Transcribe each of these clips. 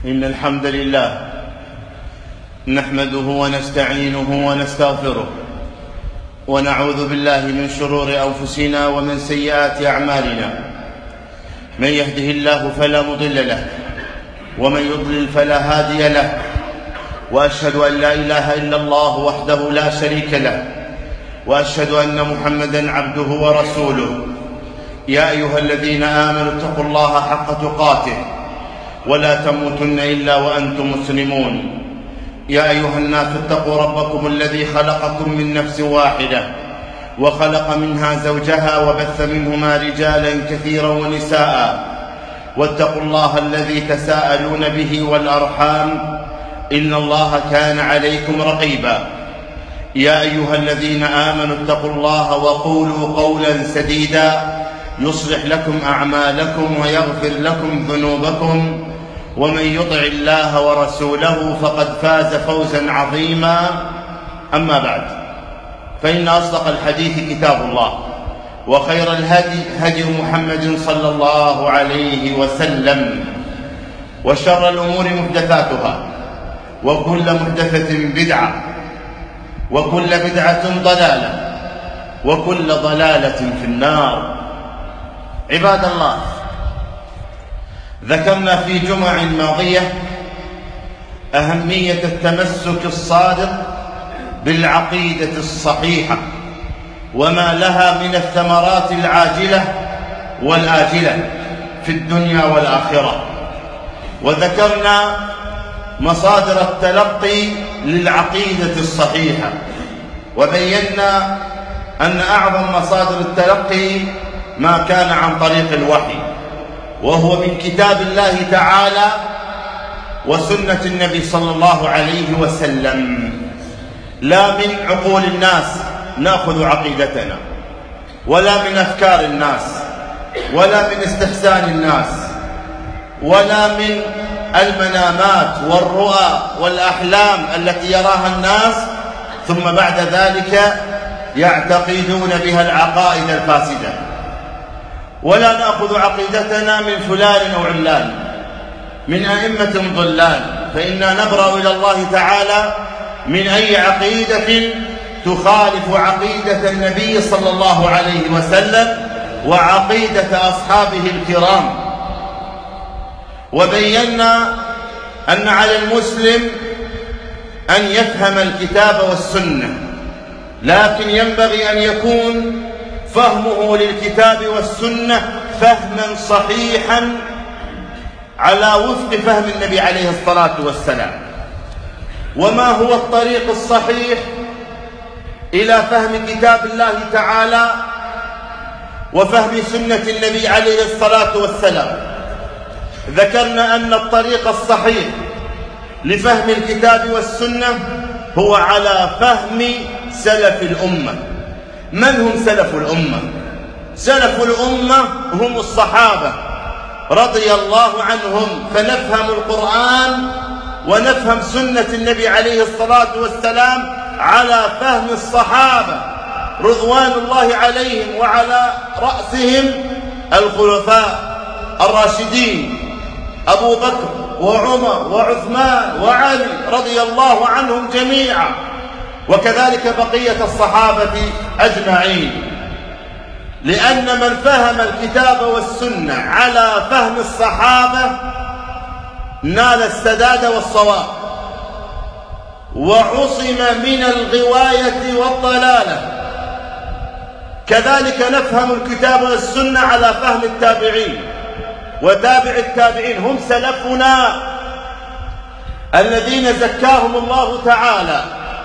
إن الحمد لله نحمده ونستعينه ونستغفره ونعوذ بالله من شرور أنفسنا ومن سيئات أعمالنا. من يهده الله فلا مضل له ومن يضلل فلا هادي له، وأشهد أن لا إله إلا الله وحده لا شريك له، وأشهد أن محمدًا عبده ورسوله. يا أيها الذين آمنوا اتقوا الله حق تقاته ولا تموتن إلا وأنتم مسلمون. يا أيها الناس اتقوا ربكم الذي خلقكم من نفس واحدة وخلق منها زوجها وبث منهما رجالا كثيرا ونساء، واتقوا الله الذي تساءلون به والأرحام إن الله كان عليكم رقيبا. يا أيها الذين آمنوا اتقوا الله وقولوا قولا سديدا يصلح لكم أعمالكم ويغفر لكم ذنوبكم، ومن يطع الله ورسوله فقد فاز فوزا عظيما. أما بعد، فإن أصدق الحديث كتاب الله، وخير الهدي هدي محمد صلى الله عليه وسلم، وشر الأمور محدثاتها، وكل محدثة بدعة، وكل بدعة ضلالة، وكل ضلالة في النار. عباد الله، ذكرنا في جمع ماضية أهمية التمسك الصادق بالعقيدة الصحيحة وما لها من الثمرات العاجلة والآجلة في الدنيا والآخرة، وذكرنا مصادر التلقي للعقيدة الصحيحة، وبينا أن أعظم مصادر التلقي ما كان عن طريق الوحي، وهو من كتاب الله تعالى وسنة النبي صلى الله عليه وسلم، لا من عقول الناس نأخذ عقيدتنا، ولا من أفكار الناس، ولا من استحسان الناس، ولا من المنامات والرؤى والأحلام التي يراها الناس ثم بعد ذلك يعتقدون بها العقائد الفاسدة. ولا نأخذ عقيدتنا من فلان أو علان، من أئمة ضلال، فإنا نبرأ إلى الله تعالى من أي عقيدة تخالف عقيدة النبي صلى الله عليه وسلم وعقيدة أصحابه الكرام. وبينا أن على المسلم أن يفهم الكتاب والسنة، لكن ينبغي أن يكون فهمه للكتاب والسنة فهما صحيحا على وفق فهم النبي عليه الصلاة والسلام. وما هو الطريق الصحيح إلى فهم كتاب الله تعالى وفهم سنة النبي عليه الصلاة والسلام؟ ذكرنا أن الطريق الصحيح لفهم الكتاب والسنة هو على فهم سلف الأمة. من هم سلف الأمة؟ سلف الأمة هم الصحابة رضي الله عنهم، فنفهم القرآن ونفهم سنة النبي عليه الصلاة والسلام على فهم الصحابة رضوان الله عليهم، وعلى رأسهم الخلفاء الراشدين أبو بكر وعمر وعثمان وعلي رضي الله عنهم جميعا، وكذلك بقية الصحابة أجمعين. لأن من فهم الكتاب والسنة على فهم الصحابة نال السداد والصواب، وعصم من الغواية والضلالة. كذلك نفهم الكتاب والسنة على فهم التابعين، وتابع التابعين هم سلفنا الذين زكاهم الله تعالى،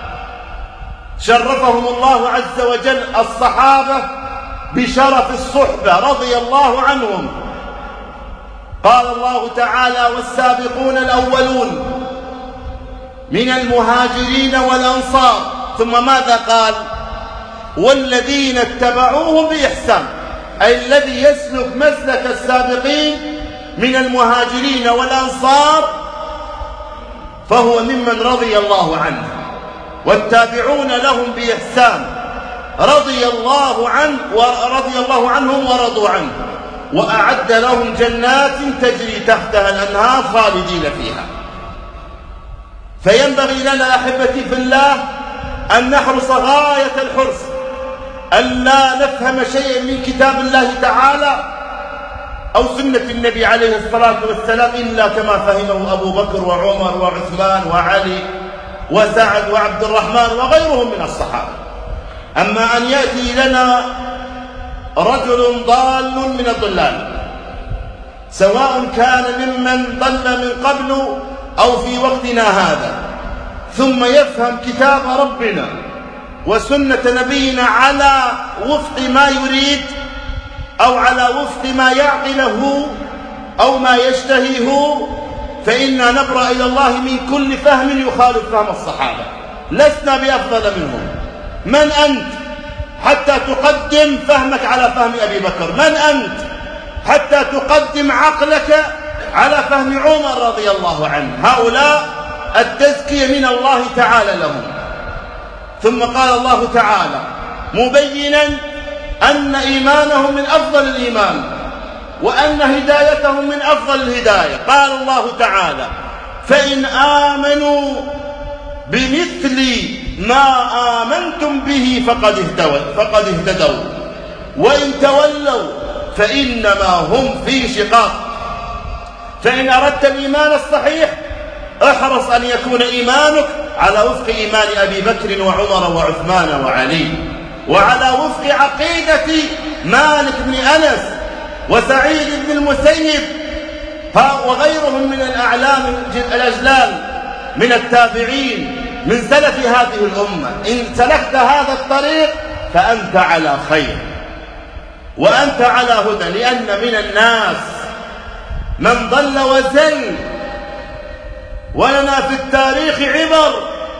شرفهم الله عز وجل، الصحابة بشرف الصحبة رضي الله عنهم. قال الله تعالى: والسابقون الأولون من المهاجرين والأنصار، ثم ماذا قال؟ والذين اتبعوهم بإحسان، أي الذي يسلك مسلك السابقين من المهاجرين والأنصار فهو ممن رضي الله عنه، والتابعون لهم بإحسان رضي الله عنهم ورضوا عنه. وأعد لهم جنات تجري تحتها الأنهار خالدين فيها. فينبغي لنا أحبتي في الله أن نحرص غاية الحرص ألا نفهم شيئا من كتاب الله تعالى أو سنة النبي عليه الصلاة والسلام إلا كما فهمه أبو بكر وعمر وعثمان وعلي وسعد وعبد الرحمن وغيرهم من الصحابة. أما أن يأتي لنا رجل ضال من الضلال، سواء كان ممن ضل من قبل أو في وقتنا هذا، ثم يفهم كتاب ربنا وسنة نبينا على وفق ما يريد أو على وفق ما يعقله أو ما يشتهيه، فإنا نبرأ إلى الله من كل فهم يخالف فهم الصحابة. لسنا بأفضل منهم. من أنت حتى تقدم فهمك على فهم أبي بكر؟ من أنت حتى تقدم عقلك على فهم عمر رضي الله عنه؟ هؤلاء التزكية من الله تعالى لهم. ثم قال الله تعالى مبينا أن إيمانهم من أفضل الإيمان وأن هدايتهم من أفضل الهداية. قال الله تعالى فإن آمنوا بمثل ما آمنتم به فقد اهتدوا وإن تولوا فإنما هم في شقاق. فإن أردت الإيمان الصحيح احرص أن يكون إيمانك على وفق إيمان أبي بكر وعمر وعثمان وعلي، وعلى وفق عقيدة مالك بن أنس وسعيد بن المسيب وغيرهم من الأعلام الأجلال من التابعين من سلف هذه الأمة. إن سلكت هذا الطريق فأنت على خير وأنت على هدى، لأن من الناس من ضل وزل، ولنا في التاريخ عبر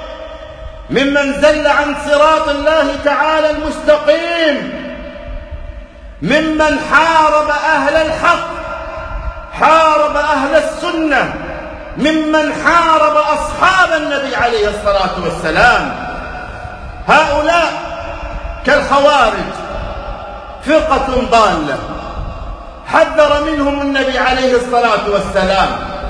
ممن زل عن صراط الله تعالى المستقيم، ممن حارب أهل الحق، حارب أهل السنة، ممن حارب أصحاب النبي عليه الصلاة والسلام. هؤلاء كالخوارج فرقة ضالة حذر منهم النبي عليه الصلاة والسلام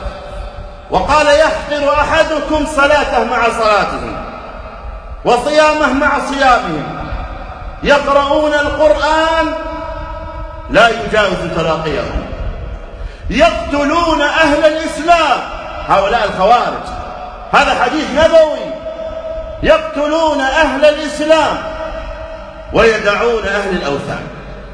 وقال يحقر أحدكم صلاته مع صلاتهم وصيامه مع صيامهم، يقرؤون القرآن لا يجاوز تراقيهم، يقتلون أهل الإسلام، هؤلاء الخوارج، هذا حديث نبوي، يقتلون أهل الإسلام ويدعون أهل الأوثان.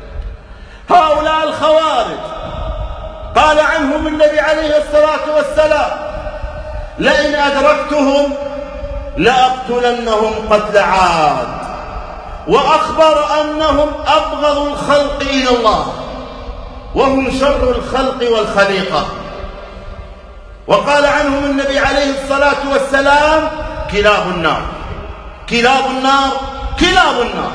هؤلاء الخوارج قال عنهم النبي عليه الصلاة والسلام لئن أدركتهم لأقتلنهم قتل عاد، وأخبر أنهم أبغض الخلق إلى الله وهم شر الخلق والخليقة. وقال عنهم النبي عليه الصلاة والسلام كلاب النار، كلاب النار، كلاب النار.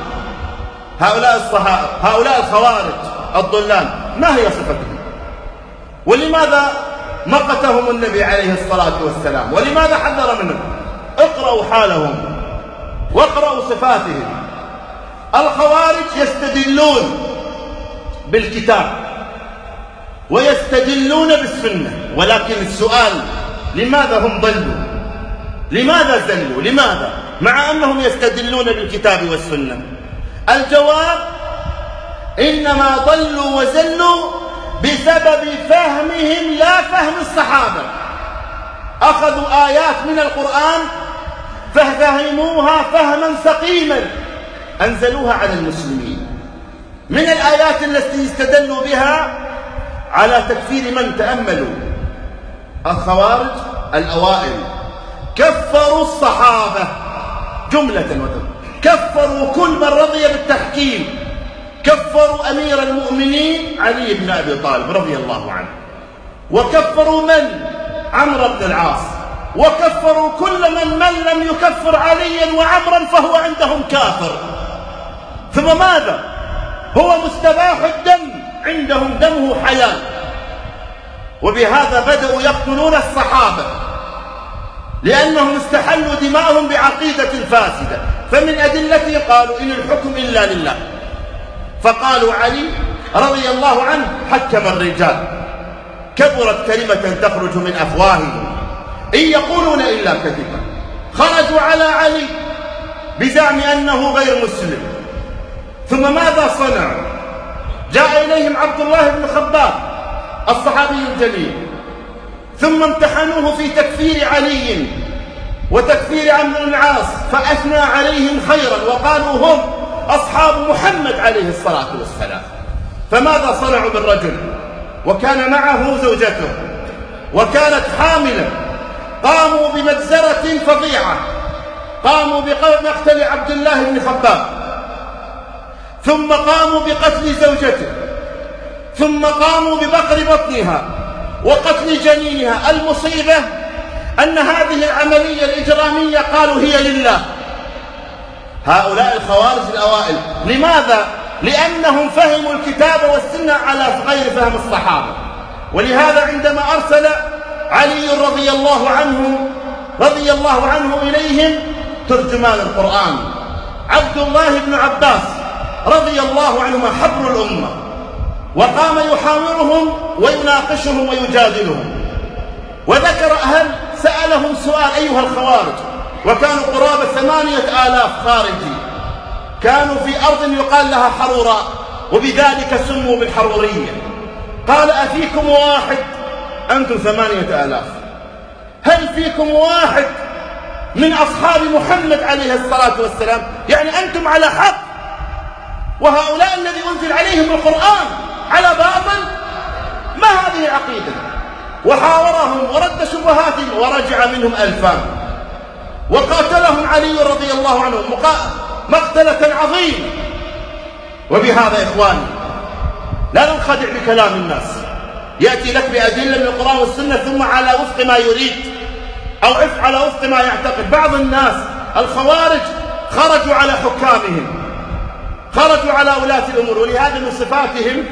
هؤلاء الخوارج الضلال ما هي صفتهم؟ ولماذا مقتهم النبي عليه الصلاة والسلام؟ ولماذا حذر منهم؟ اقرأوا حالهم واقرأوا صفاتهم. الخوارج يستدلون بالكتاب ويستدلون بالسنة، ولكن السؤال لماذا هم ضلوا؟ لماذا زلوا؟ لماذا؟ مع أنهم يستدلون بالكتاب والسنة. الجواب إنما ضلوا وزلوا بسبب فهمهم لا فهم الصحابة. أخذوا آيات من القرآن ففهموها فهما سقيما أنزلوها على المسلمين. من الآيات التي استدلوا بها على تكفير من تأملوا الخوارج الأوائل كفروا الصحابة جملة وتفصيلا، كفروا كل من رضي بالتحكيم، كفروا أمير المؤمنين علي بن أبي طالب رضي الله عنه، وكفروا من؟ عمرو بن العاص، وكفروا كل من لم يكفر عليا وعمرا فهو عندهم كافر. ثم ماذا؟ هو مستباح الدم، عندهم دمه حياة. وبهذا بدأوا يقتلون الصحابة لأنهم استحلوا دماءهم بعقيدة فاسدة. فمن أدلته قالوا إن الحكم إلا لله، فقالوا علي رضي الله عنه حكم الرجال. كبرت كلمة تخرج من أفواههم إن يقولون إلا كذبا. خرجوا على علي بزعم أنه غير مسلم، ثم ماذا صنعوا؟ جاء إليهم عبد الله بن خباب الصحابي الجليل، ثم امتحنوه في تكفير علي وتكفير عمرو بن العاص، فأثنى عليهم خيرا وقالوا هم أصحاب محمد عليه الصلاة والسلام. فماذا صنعوا بالرجل وكان معه زوجته وكانت حاملة؟ قاموا بمجزرة فظيعة، قاموا بمقتل عبد الله بن خباب، ثم قاموا بقتل زوجته، ثم قاموا ببقر بطنها وقتل جنينها. المصيبة أن هذه العملية الإجرامية قالوا هي لله. هؤلاء الخوارج الأوائل. لماذا؟ لأنهم فهموا الكتاب والسنة على غير فهم الصحابة. ولهذا عندما أرسل علي رضي الله عنه إليهم ترجمان القرآن عبد الله بن عباس رضي الله عنهما حبر الأمة، وقام يحاورهم ويناقشهم ويجادلهم، وذكر سألهم سؤال: أيها الخوارج، وكانوا قرابة 8,000 خارجي، كانوا في أرض يقال لها حروراء، وبذلك سموا بالحرورية. قال: أفيكم واحد؟ أنتم 8,000، هل فيكم واحد من أصحاب محمد عليه الصلاة والسلام؟ يعني أنتم على حق، وهؤلاء الذي أنزل عليهم القرآن على باطل. ما هذه العقيدة؟ وحاورهم ورد شبهاتهم، ورجع منهم 2000، وقاتلهم علي رضي الله عنه مقتلة عظيمة. وبهذا يا إخواني لا ننخدع بكلام الناس، يأتي لك بأدلة من القرآن والسنة ثم على وفق ما يريد أو على وفق ما يعتقد. بعض الناس الخوارج خرجوا على حكامهم، خرجوا على ولاة الأمور، ولهذا من صفاتهم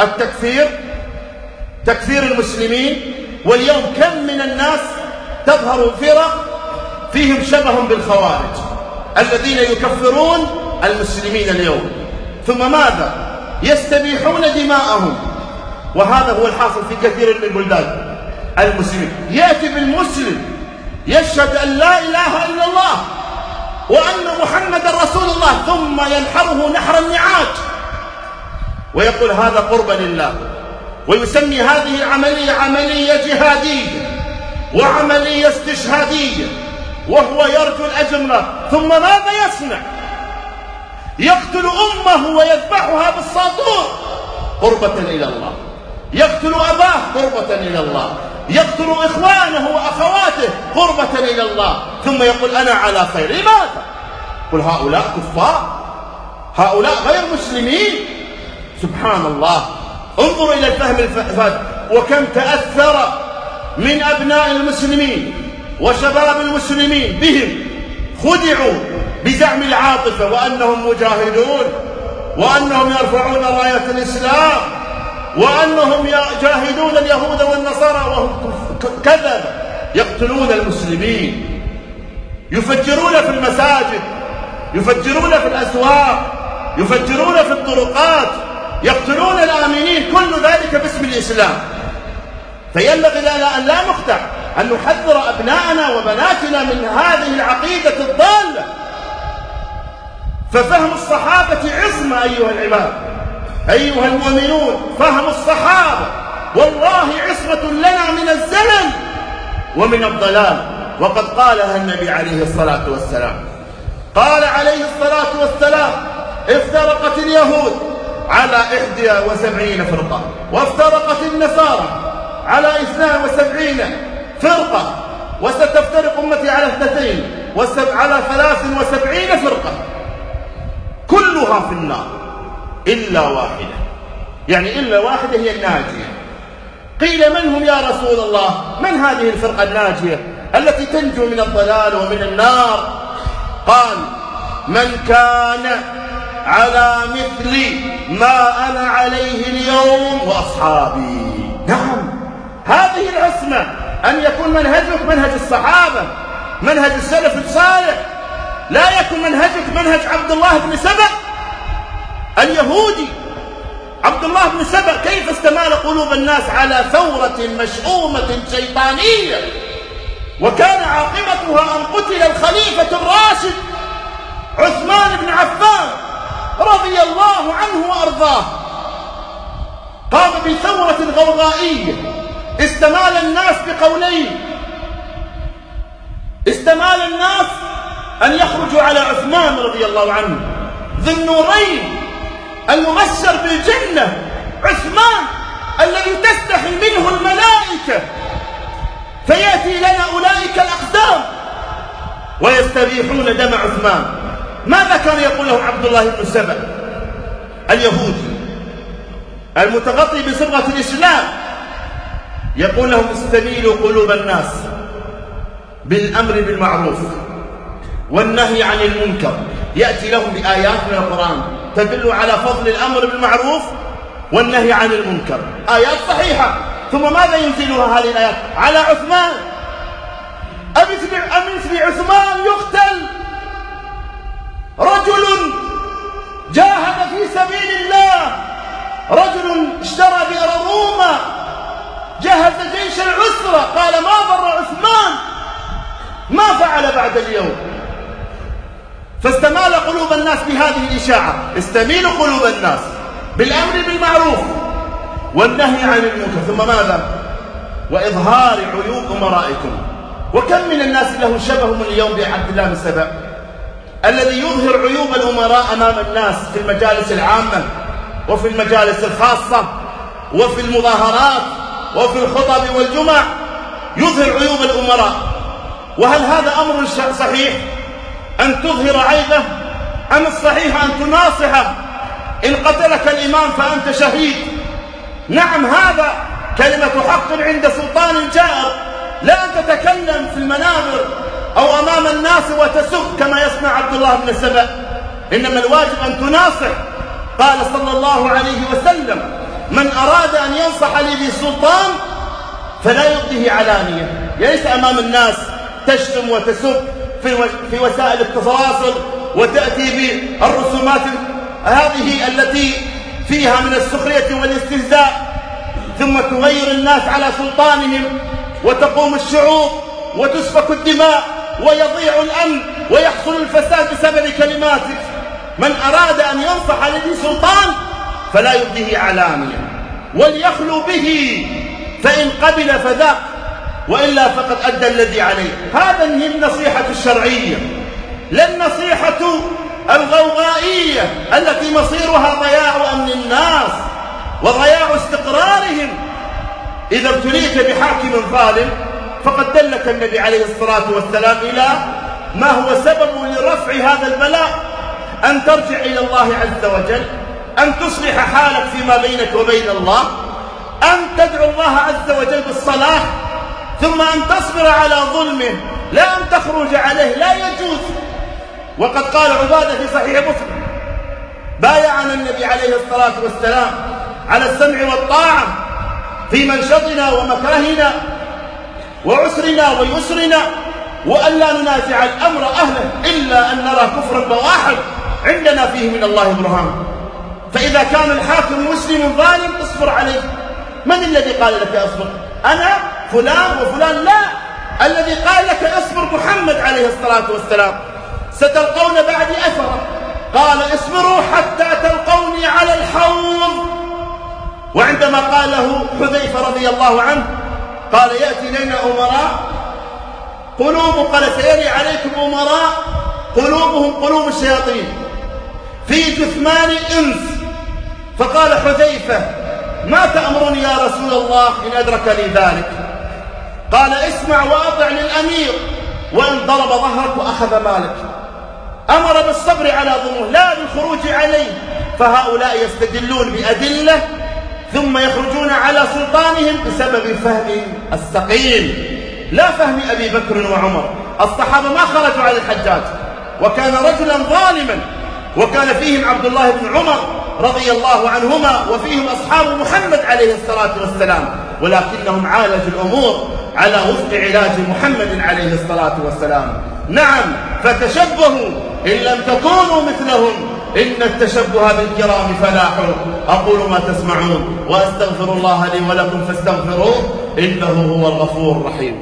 تكفير المسلمين. واليوم كم من الناس تظهر فرق فيهم شبه بالخوارج الذين يكفرون المسلمين اليوم، ثم ماذا؟ يستبيحون دماءهم. وهذا هو الحاصل في كثير من البلدان. المسلمين يأتي بالمسلم يشهد أن لا إله إلا الله وأن محمد رسول الله، ثم ينحره نحر النعاج ويقول هذا قربا لله، ويسمي هذه العملية عملية جهادية وعملية استشهادية، وهو يرجو الأجر. ثم ماذا يصنع؟ يقتل أمه ويذبحها بالساطور قربة إلى الله، يقتل أباه قربة إلى الله، يقتل إخوانه وأخواته قربة إلى الله، ثم يقول أنا على خير. لماذا؟ قل هؤلاء كفار، هؤلاء غير مسلمين. سبحان الله. انظروا إلى الفهم الفاسد، وكم تأثر من أبناء المسلمين وشباب المسلمين بهم، خدعوا بزعم العاطفة وأنهم مجاهدون وأنهم يرفعون راية الإسلام وأنهم يجاهدون اليهود والنصارى، وهم كذب. يقتلون المسلمين، يفجرون في المساجد، يفجرون في الأسواق، يفجرون في الطرقات، يقتلون الآمنين، كل ذلك باسم الإسلام. فينبغي لنا أن لا نخدع، أن نحذر أبناءنا وبناتنا من هذه العقيدة الضالة. ففهم الصحابة عصمة أيها العباد، أيها المؤمنون، فهم الصحابة والله عصمة لنا من الزلل ومن الضلال. وقد قالها النبي عليه الصلاة والسلام، قال عليه الصلاة والسلام: افترقت اليهود على 71 فرقة، وافترقت النصارى على 72 فرقة، وستفترق أمتي على 73 فرقة، كلها في النار إلا واحدة. يعني إلا واحدة هي الناجية. قيل من هم يا رسول الله؟ من هذه الفرقة الناجية التي تنجو من الضلال ومن النار؟ قال: من كان على مثل ما أنا عليه اليوم وأصحابي. نعم، هذه العصمة، أن يكون منهجك منهج الصحابة، منهج السلف الصالح، لا يكون منهجك منهج عبد الله بن سبأ اليهودي. عبد الله بن سبأ كيف استمال قلوب الناس على ثورة مشؤومة شيطانية، وكان عاقبتها أن قتل الخليفة الراشد عثمان بن عفان رضي الله عنه وأرضاه. قام بثورة غوغائية استمال الناس بقولين: استمال الناس أن يخرجوا على عثمان رضي الله عنه ذي النورين المبشر بالجنة، عثمان الذي تستحي منه الملائكة، فيأتي لنا أولئك الأقدام ويستبيحون دم عثمان. ماذا كان يقول لهم عبد الله بن سبأ اليهودي المتغطي بصبغة الإسلام؟ يقول لهم: استميلوا قلوب الناس بالأمر بالمعروف والنهي عن المنكر. يأتي لهم بآيات من القرآن تدل على فضل الأمر بالمعروف والنهي عن المنكر، آيات صحيحة. ثم ماذا ينزلها هذه الآيات؟ على عثمان. أمثل عثمان يقتل رجل جاهد في سبيل الله، رجل اشترى بئر روما، جهز جيش العسرة، قال: ما ضر عثمان ما فعل بعد اليوم. فاستمال قلوب الناس بهذه الإشاعة. استميلوا قلوب الناس بالأمر بالمعروف والنهي عن المنكر. ثم ماذا؟ وإظهار عيوب أمرائكم. وكم من الناس له شبه اليوم بعبد الله بن سبأ الذي يظهر عيوب الأمراء أمام الناس في المجالس العامة وفي المجالس الخاصة وفي المظاهرات وفي الخطب والجمع، يظهر عيوب الأمراء. وهل هذا أمر صحيح أن تظهر عيبه، أم الصحيح أن تناصحه؟ إن قتلك الإمام فأنت شهيد. نعم، هذا كلمة حق عند سلطان جائر، لا أن تتكلم في المنابر أو أمام الناس وتسب كما يصنع عبد الله بن سبأ، إنما الواجب أن تناصح. قال صلى الله عليه وسلم: من أراد أن ينصح لذي سلطان فلا يبديه علانية. ليس أمام الناس تشتم وتسب في وسائل التواصل وتأتي بالرسومات هذه التي فيها من السخرية والاستهزاء، ثم تغير الناس على سلطانهم وتقوم الشعوب وتسفك الدماء ويضيع الأمن ويحصل الفساد بسبب كلماتك. من أراد أن ينصح لذي سلطان فلا يبديه علانية وليخلو به، فإن قبل فذاك وإلا فقد أدى الذي عليه. هذا هي النصيحة الشرعية، لا النصيحة الغوغائية التي مصيرها ضياع أمن الناس وضياع استقرارهم. إذا ابتليت بحاكم ظالم فقد دلك النبي عليه الصلاة والسلام إلى ما هو سبب لرفع هذا البلاء: أن ترجع إلى الله عز وجل، أن تصلح حالك فيما بينك وبين الله، أن تدعو الله عز وجل بالصلاح، ثم أن تصبر على ظلمه، لا أن تخرج عليه، لا يجوز. وقد قال عبادة في صحيح مسلم: بايعنا النبي عليه الصلاة والسلام على السمع والطاعة في منشطنا ومكرهنا وعسرنا ويسرنا، وأن لا ننازع الأمر أهله إلا أن نرى كفرا بواحد عندنا فيه من الله برهان. فإذا كان الحاكم مسلم ظالم اصبر عليه. من الذي قال لك اصبر؟ أنا فلان وفلان؟ لا، الذي قال لك اصبر محمد عليه الصلاة والسلام: ستلقون بعدي أثرا. قال: اصبروا حتى تلقوني على الحوض. وعندما قاله حذيفة رضي الله عنه قال: يأتي لنا أمراء قال: سيري عليكم أمراء قلوبهم قلوب الشياطين في جثمان إنس. فقال حذيفة: ما تأمرني يا رسول الله إن أدركني ذلك؟ قال: اسمع وأطع للأمير، وإن ضرب ظهرك وأخذ مالك. أمر بالصبر على ظلمه لا بالخروج عليه. فهؤلاء يستدلون بأدلة ثم يخرجون على سلطانهم بسبب فهم السقيم، لا فهم أبي بكر وعمر. الصحابة ما خرجوا على الحجاج، وكان رجلا ظالما، وكان فيهم عبد الله بن عمر رضي الله عنهما، وفيهم أصحاب محمد عليه الصلاة والسلام، ولكنهم عالجوا الأمور على وفق علاج محمد عليه الصلاة والسلام. نعم، فتشبهوا إن لم تكونوا مثلهم إن التشبه بالكرام فلاح. أقول ما تسمعون وأستغفر الله لي ولكم فاستغفروه إنه هو الغفور الرحيم.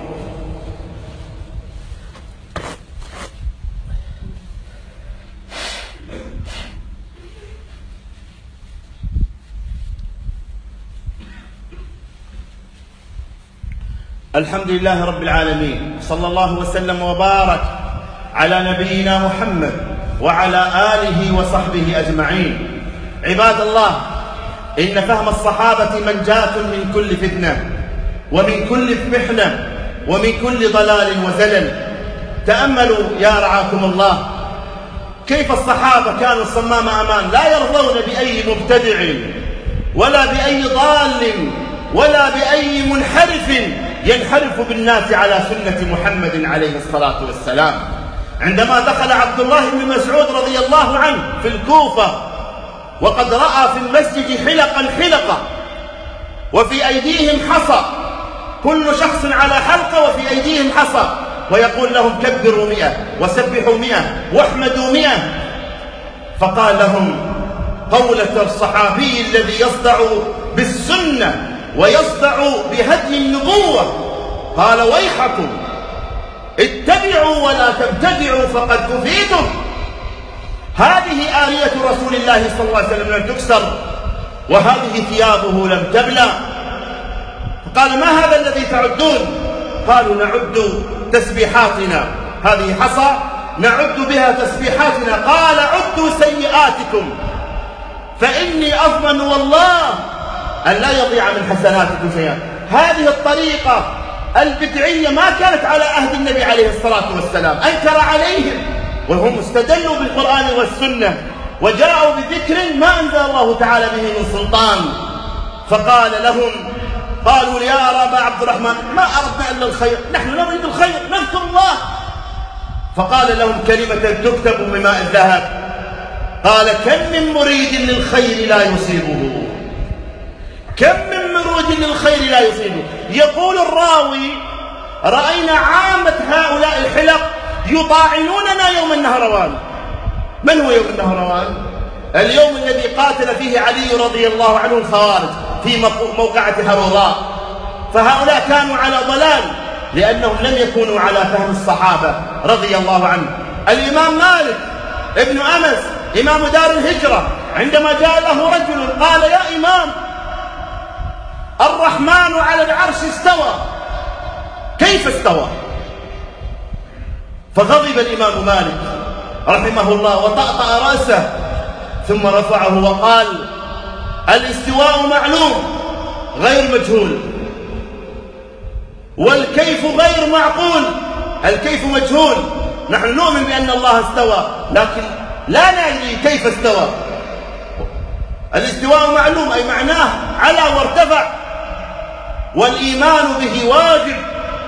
الحمد لله رب العالمين، صلى الله وسلم وبارك على نبينا محمد وعلى آله وصحبه أجمعين. عباد الله، إن فهم الصحابة منجاة من كل فتنة ومن كل محنة ومن كل ضلال وزلل. تأملوا يا رعاكم الله كيف الصحابة كانوا صمام أمان، لا يرضون بأي مبتدع ولا بأي ضال ولا بأي منحرف ينحرف بالناس على سنة محمد عليه الصلاة والسلام. عندما دخل عبد الله بن مسعود رضي الله عنه في الكوفة وقد رأى في المسجد حلقا وفي أيديهم حصى، كل شخص على حلقة وفي أيديهم حصى، ويقول لهم كبروا 100 وسبحوا 100 واحمدوا 100. فقال لهم قولة الصحابي الذي يصدع بالسنة ويصدع بهدي النبوة، قال ويحكم اتبعوا ولا تبتدعوا فقد كفيتم. هذه آرية رسول الله صلى الله عليه وسلم لم تكسر، وهذه ثيابه لم تبلى. فقال ما هذا الذي تعدون؟ قالوا نعد تسبيحاتنا، هذه حصى نعد بها تسبيحاتنا. قال عدوا سيئاتكم فإني أضمن والله أن لا يضيع من حسناتكم شيئا. هذه الطريقة البدعية ما كانت على عهد النبي عليه الصلاة والسلام، أنكر عليهم وهم استدلوا بالقرآن والسنة وجاءوا بذكر ما أنزل الله تعالى به من سلطان. فقال لهم قالوا يا أبا عبد الرحمن ما أردنا إلا الخير، نحن نريد الخير نذكر الله. فقال لهم كلمة تكتب بماء الذهب، قال كم من مريد للخير لا يصيبه، كم من مريد للخير لا يصيبه. يقول الراوي رأينا عامة هؤلاء الحلق يطاعنوننا يوم النهروان. من هو يوم النهروان؟ اليوم الذي قاتل فيه علي رضي الله عنه الخوارج في موقعة هروراء. فهؤلاء كانوا على ضلال لأنهم لم يكونوا على فهم الصحابة رضي الله عنهم. الإمام مالك ابن أنس إمام دار الهجرة عندما جاء له رجل قال يا إمام الرحمن على العرش استوى، كيف استوى؟ فغضب الإمام مالك رحمه الله وطأطأ رأسه ثم رفعه وقال الاستواء معلوم غير مجهول، والكيف غير معقول، الكيف مجهول. نحن نؤمن بأن الله استوى لكن لا ندري كيف استوى. الاستواء معلوم أي معناه على وارتفع، والإيمان به واجب،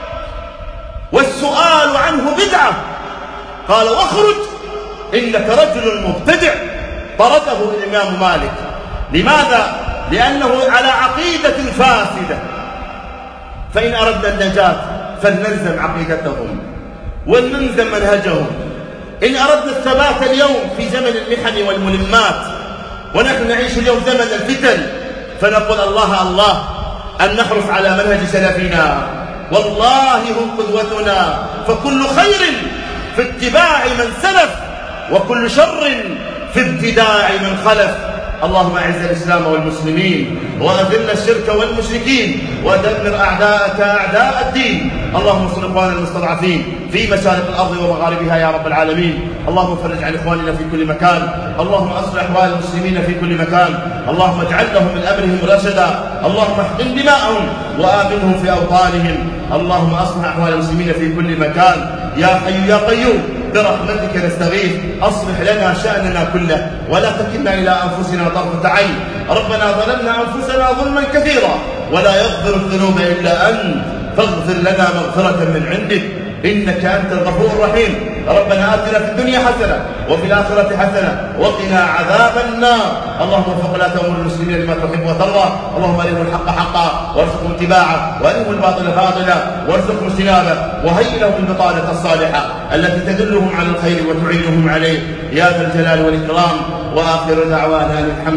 والسؤال عنه بدعة. قال واخرج إنك رجل مبتدع. طرده الإمام مالك. لماذا؟ لأنه على عقيدة فاسدة. فإن أردنا النجاة فلنلزم عقيدتهم ولنلزم منهجهم. إن أردنا الثبات اليوم في زمن المحن والملمات ونحن نعيش اليوم زمن الفتن فنقول الله الله أن نحرص على منهج سلفنا، والله هم قدوتنا، فكل خير في اتباع من سلف وكل شر في ابتداع من خلف. اللهم أعز الإسلام والمسلمين وأذل الشرك والمشركين ودمر أعداءك أعداء الدين. اللهم انصر إخواننا المستضعفين في مشارق الأرض ومغاربها يا رب العالمين. اللهم فرج عن إخواننا في كل مكان. اللهم أصلح أحوال المسلمين في كل مكان. اللهم اجعل لهم من أمرهم رشدا. اللهم احقن دماءهم وآمنهم في أوطانهم. اللهم أصلح أحوال المسلمين في كل مكان يا حي يا قيوم برحمتك نستغيث. أصلح لنا شأننا كله ولا تكلنا إلى أنفسنا طرفة عين. ربنا ظلمنا أنفسنا ظلما كثيرا ولا يغفر الذنوب إلا أنت، فاغفر لنا مغفرة من عندك إنك أنت الغفور الرحيم. ربنا آتنا في الدنيا حسنة وفي الآخرة حسنة وقنا عذاب النار. اللهم وفق ولاة أمور المسلمين لما تحب وترضى. اللهم أرهم الحق حقا وارزقهم اتباعه، وأرهم الباطل باطلا وارزقهم اجتنابه، وهيئ لهم البطانة الصالحة التي تدلهم على الخير وتعينهم عليه يا ذا الجلال والإكرام. وآخر دعوانا الحمد